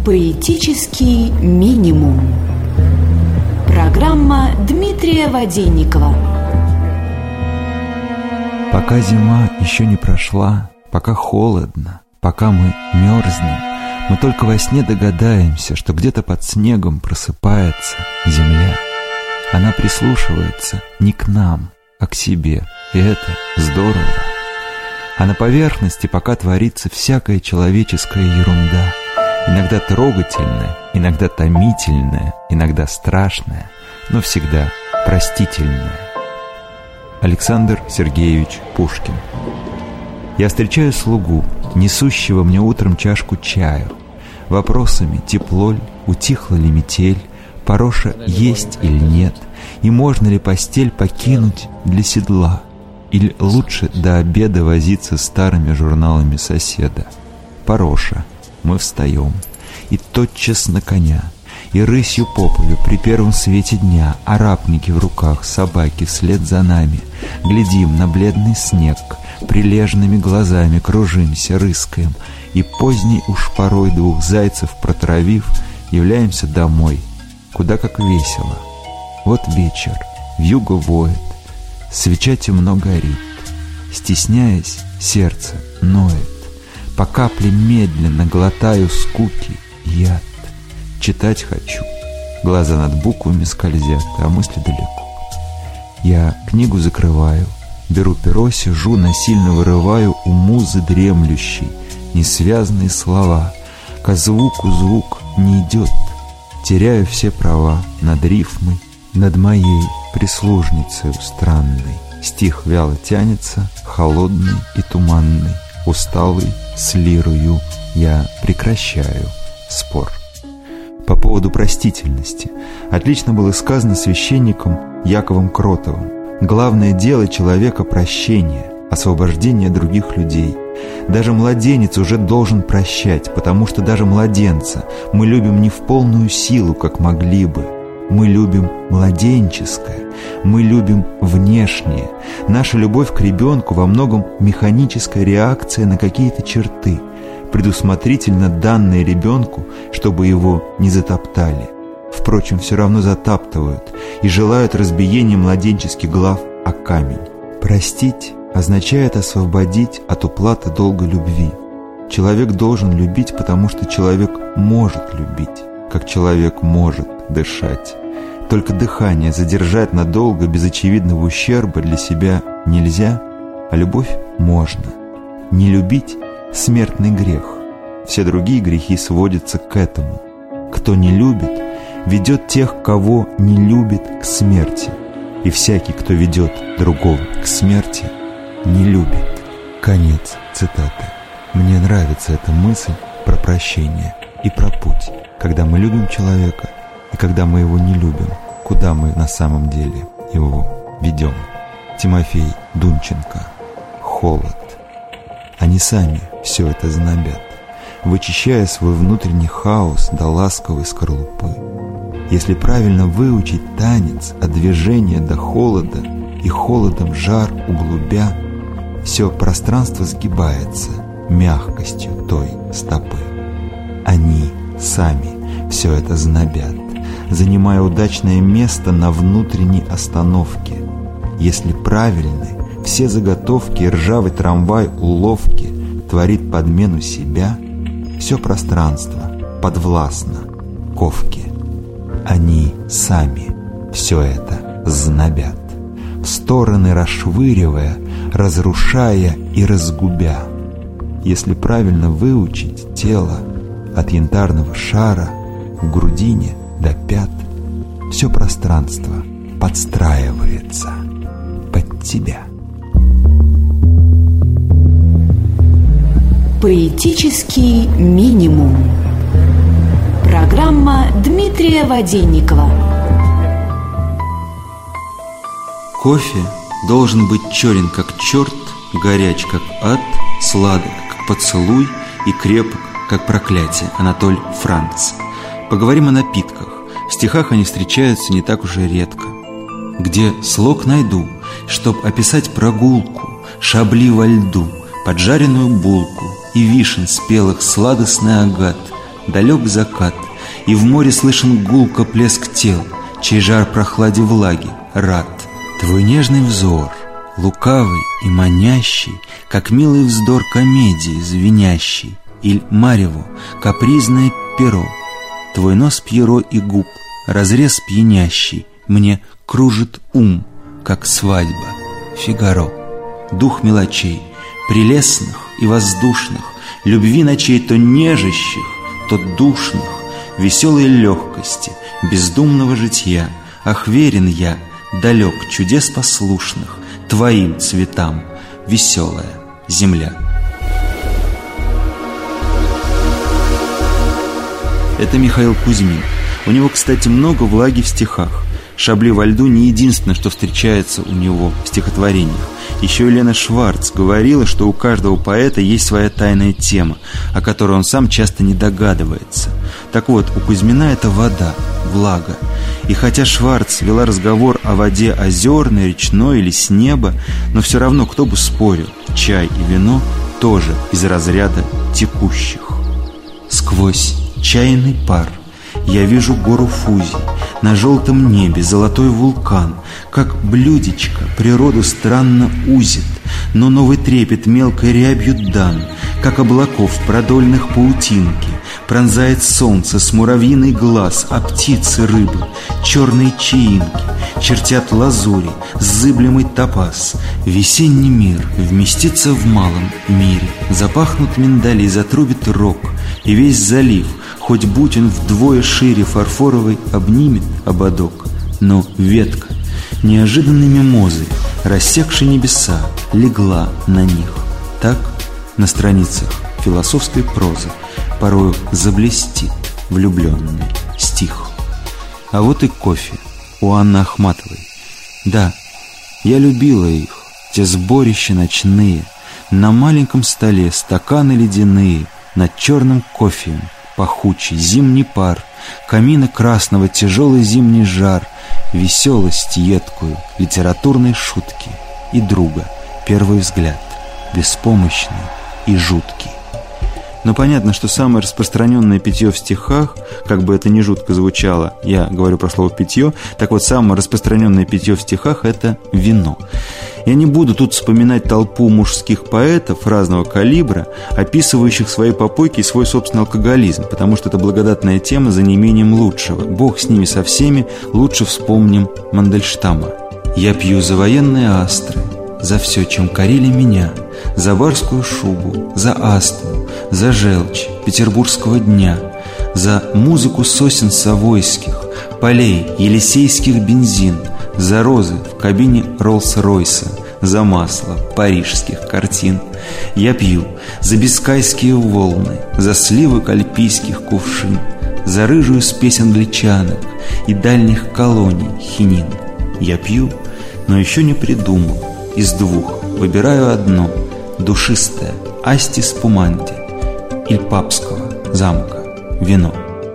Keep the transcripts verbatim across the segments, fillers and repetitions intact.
Поэтический минимум. Программа Дмитрия Воденникова. Пока зима еще не прошла, пока холодно, пока мы мерзнем, мы только во сне догадаемся, что где-то под снегом просыпается земля. Она прислушивается не к нам, а к себе, и это здорово. А на поверхности пока творится всякая человеческая ерунда, иногда трогательная, иногда томительная, иногда страшная, но всегда простительная. Александр Сергеевич Пушкин. Я встречаю слугу, несущего мне утром чашку чаю, вопросами: тепло ли, утихла ли метель, пороша есть или нет, и можно ли постель покинуть для седла, или лучше до обеда возиться старыми журналами соседа. Пороша. Мы встаем, и тотчас на коня, и рысью по полю при первом свете дня, арапники в руках, собаки вслед за нами. Глядим на бледный снег, прилежными глазами кружимся, рыскаем, и поздней уж порой двух зайцев протравив, являемся домой, куда как весело. Вот вечер, вьюга воет, свеча темно горит, стесняясь, сердце ноет. По капле медленно глотаю скуки, яд. Читать хочу, глаза над буквами скользят, а мысли далеко. Я книгу закрываю, беру перо, сижу, насильно вырываю у музы дремлющей несвязные слова. Ко звуку звук не идет, теряю все права над рифмой, над моей прислужницей странной. Стих вяло тянется, холодный и туманный, усталый, с лирою я прекращаю спор. По поводу простительности. Отлично было сказано священником Яковом Кротовым. Главное дело человека — прощение, освобождение других людей. Даже младенец уже должен прощать, потому что даже младенца мы любим не в полную силу, как могли бы. Мы любим младенческое, мы любим внешнее. Наша любовь к ребенку во многом механическая реакция на какие-то черты, предусмотрительно данные ребенку, чтобы его не затоптали. Впрочем, все равно затаптывают и желают разбиения младенческих глав о камень. Простить означает освободить от уплаты долга любви. Человек должен любить, потому что человек может любить, как человек может дышать. Только дыхание задержать надолго без очевидного ущерба для себя нельзя, а любовь можно. Не любить — смертный грех. Все другие грехи сводятся к этому. Кто не любит, ведет тех, кого не любит, к смерти. И всякий, кто ведет другого к смерти, не любит. Конец цитаты. Мне нравится эта мысль про прощение и про путь, когда мы любим человека и когда мы его не любим, куда мы на самом деле его ведем. Тимофей Дунченко. Холод. Они сами все это знобят, вычищая свой внутренний хаос до ласковой скорлупы. Если правильно выучить танец от движения до холода и холодом жар углубя, все пространство сгибается мягкостью той стопы. Они сами все это знобят, занимая удачное место на внутренней остановке. Если правильны все заготовки и ржавый трамвай уловки творит подмену себя, все пространство подвластно ковке. Они сами все это знобят, в стороны расшвыривая, разрушая и разгубя. Если правильно выучить тело от янтарного шара в грудине до пят, все пространство подстраивается под тебя. Поэтический минимум. Программа Дмитрия Воденникова. Кофе должен быть черен, как черт, горяч, как ад, сладок, как поцелуй, и крепок, как проклятие. Анатоль Франц. Поговорим о напитках. В стихах они встречаются не так уж и редко. Где слог найду, чтоб описать прогулку, шабли во льду, поджаренную булку и вишен спелых сладостный агат, далек закат, и в море слышен гулко плеск тел, чей жар прохладе влаги рад. Твой нежный взор, лукавый и манящий, как милый вздор комедии звенящий, иль марево, капризное перо. Твой нос Пьеро и губ, разрез пьянящий, мне кружит ум, как свадьба Фигаро. Дух мелочей, прелестных и воздушных, любви ночей то нежащих, то душных, веселой легкости, бездумного житья. Ах, верен я, далек чудес послушных, твоим цветам, веселая земля. Это Михаил Кузьмин. У него, кстати, много влаги в стихах. «Шабли во льду» не единственное, что встречается у него в стихотворениях. Еще Елена Шварц говорила, что у каждого поэта есть своя тайная тема, о которой он сам часто не догадывается. Так вот, у Кузьмина это вода, влага. И хотя Шварц вела разговор о воде озерной, речной или с неба, но все равно, кто бы спорил, чай и вино тоже из разряда текущих. Сквозь чайный пар я вижу гору Фузий, на желтом небе золотой вулкан, как блюдечко природу странно узит, но новый трепет мелкой рябью дан, как облаков продольных паутинки, пронзает солнце с муравьиный глаз, а птицы рыбы, черные чаинки, чертят лазури, зыблемый топаз. Весенний мир вместится в малом мире, запахнут миндали, затрубит рог, и весь залив, хоть будь он вдвое шире фарфоровый, обнимет ободок. Но ветка неожиданной мимозы, рассекшей небеса, легла на них. Так на страницах философской прозы порою заблестит влюбленный стих. А вот и кофе у Анны Ахматовой. Да, я любила их, те сборища ночные, на маленьком столе стаканы ледяные, над черным кофеем пахучий зимний пар, камина красного тяжелый зимний жар, веселость едкую, литературной шутки и друга, первый взгляд, беспомощный и жуткий. Но понятно, что самое распространенное питье в стихах, как бы это ни жутко звучало, я говорю про слово «питье», так вот, самое распространенное питье в стихах – это вино. Я не буду тут вспоминать толпу мужских поэтов разного калибра, описывающих свои попойки и свой собственный алкоголизм, потому что это благодатная тема за неимением лучшего. Бог с ними со всеми, лучше вспомним Мандельштама. «Я пью за военные астры, за все, чем корили меня, за барскую шубу, за астму, за желчь петербургского дня, за музыку сосен совойских, полей елисейских бензин, за розы в кабине Роллс-Ройса, за масло парижских картин. Я пью за бискайские волны, за сливок альпийских кувшин, за рыжую спесь англичанок и дальних колоний хинин. Я пью, но еще не придумал. Из двух выбираю одно, душистое Асти Спуманти или Папского замка вино».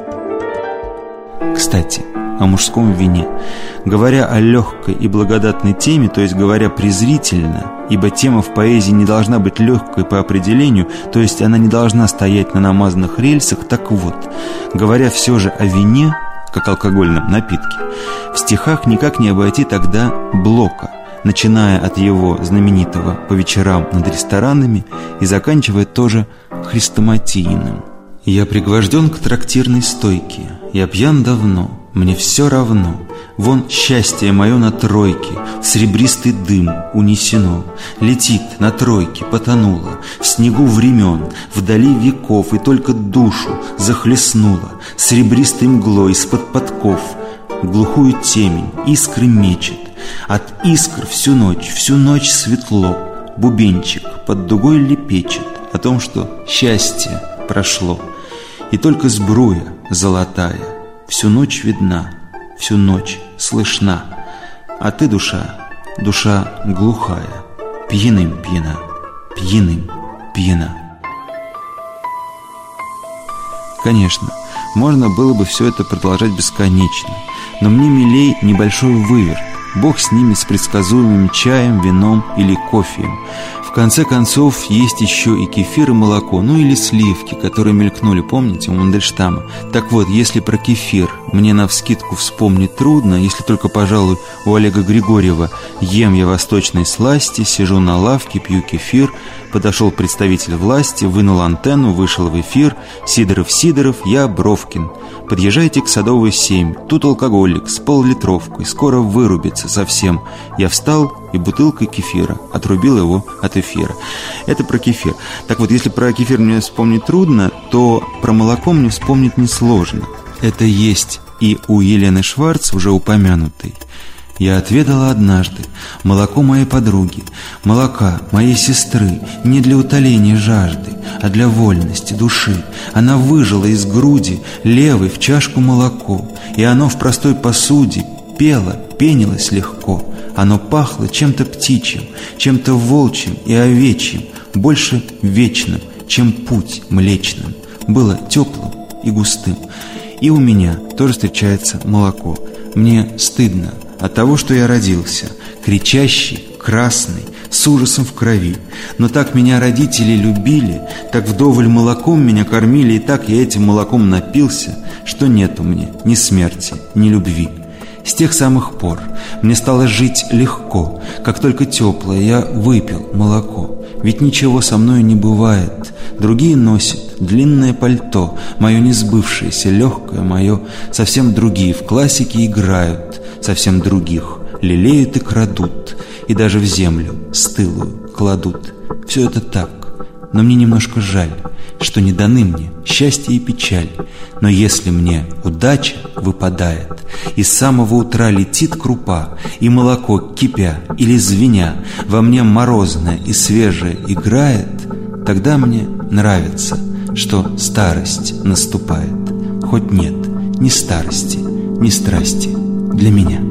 Кстати, о мужском вине. Говоря о легкой и благодатной теме, то есть говоря презрительно, ибо тема в поэзии не должна быть легкой по определению, то есть она не должна стоять на намазанных рельсах, так вот, говоря все же о вине, как алкогольном напитке, в стихах никак не обойти тогда Блока, начиная от его знаменитого «По вечерам над ресторанами» и заканчивая тоже «Хрестоматийным». «Я пригвожден к трактирной стойке, я пьян давно, мне все равно. Вон счастье мое на тройке, в серебристый дым унесено, летит на тройке, потонуло, в снегу времен, вдали веков, и только душу захлестнуло серебристой мглой из-под подков. Глухую темень искры мечет, от искр всю ночь, всю ночь светло, бубенчик под дугой лепечет о том, что счастье прошло. И только сбруя золотая всю ночь видна, всю ночь слышна. А ты, душа, душа глухая, пьяным пьяна, пьяным пьяна». Конечно, можно было бы все это продолжать бесконечно, но мне милей небольшой выверт. Бог с ними, с предсказуемым чаем, вином или кофеем. В конце концов, есть еще и кефир и молоко, ну или сливки, которые мелькнули, помните, у Мандельштама. Так вот, если про кефир мне навскидку вспомнить трудно, если только, пожалуй, у Олега Григорьева «Ем я восточной сласти, сижу на лавке, пью кефир», подошел представитель власти, вынул антенну, вышел в эфир: «Сидоров, Сидоров, я Бровкин. Подъезжайте к Садовой семь, тут алкоголик с пол-литровкой, скоро вырубится совсем». Я встал и бутылкой кефира отрубил его от эфира. Это про кефир. Так вот, если про кефир мне вспомнить трудно, то про молоко мне вспомнить несложно. Это есть и у Елены Шварц, уже упомянутой. Я отведала однажды молоко моей подруги, молока моей сестры, не для утоления жажды, а для вольности души. Она выжила из груди левой в чашку молоко, и оно в простой посуде пело, пенилось легко. Оно пахло чем-то птичьим, чем-то волчьим и овечьим, больше вечным, чем путь млечным. Было теплым и густым. И у меня тоже встречается молоко. Мне стыдно от того, что я родился, кричащий, красный, с ужасом в крови. Но так меня родители любили, так вдоволь молоком меня кормили, и так я этим молоком напился, что нету мне ни смерти, ни любви. С тех самых пор мне стало жить легко, как только теплое я выпил молоко. Ведь ничего со мной не бывает. Другие носят длинное пальто, мое несбывшееся, легкое мое. Совсем другие в классике играют, совсем других лелеют и крадут, и даже в землю стылую кладут. Все это так, но мне немножко жаль, что не даны мне счастье и печаль. Но если мне удача выпадает, и с самого утра летит крупа, и молоко, кипя или звеня, во мне морозное и свежее играет, тогда мне нравится, что старость наступает. Хоть нет ни старости, ни страсти для меня.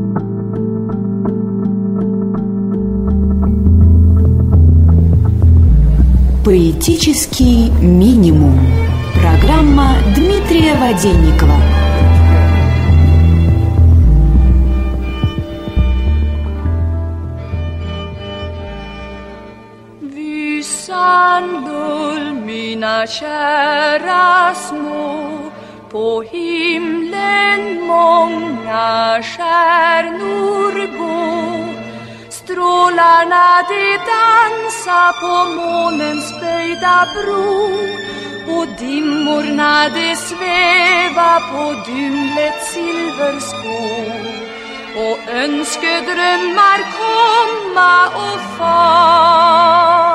Поэтический минимум. Программа Дмитрия Воденникова. Visandul mina kära små, på himlen många stjärnor gå. Strålarna de dansa på månens böjda bro, och dimmorna de sväva på dymlets silverspår. Och önskedrömmar komma och far.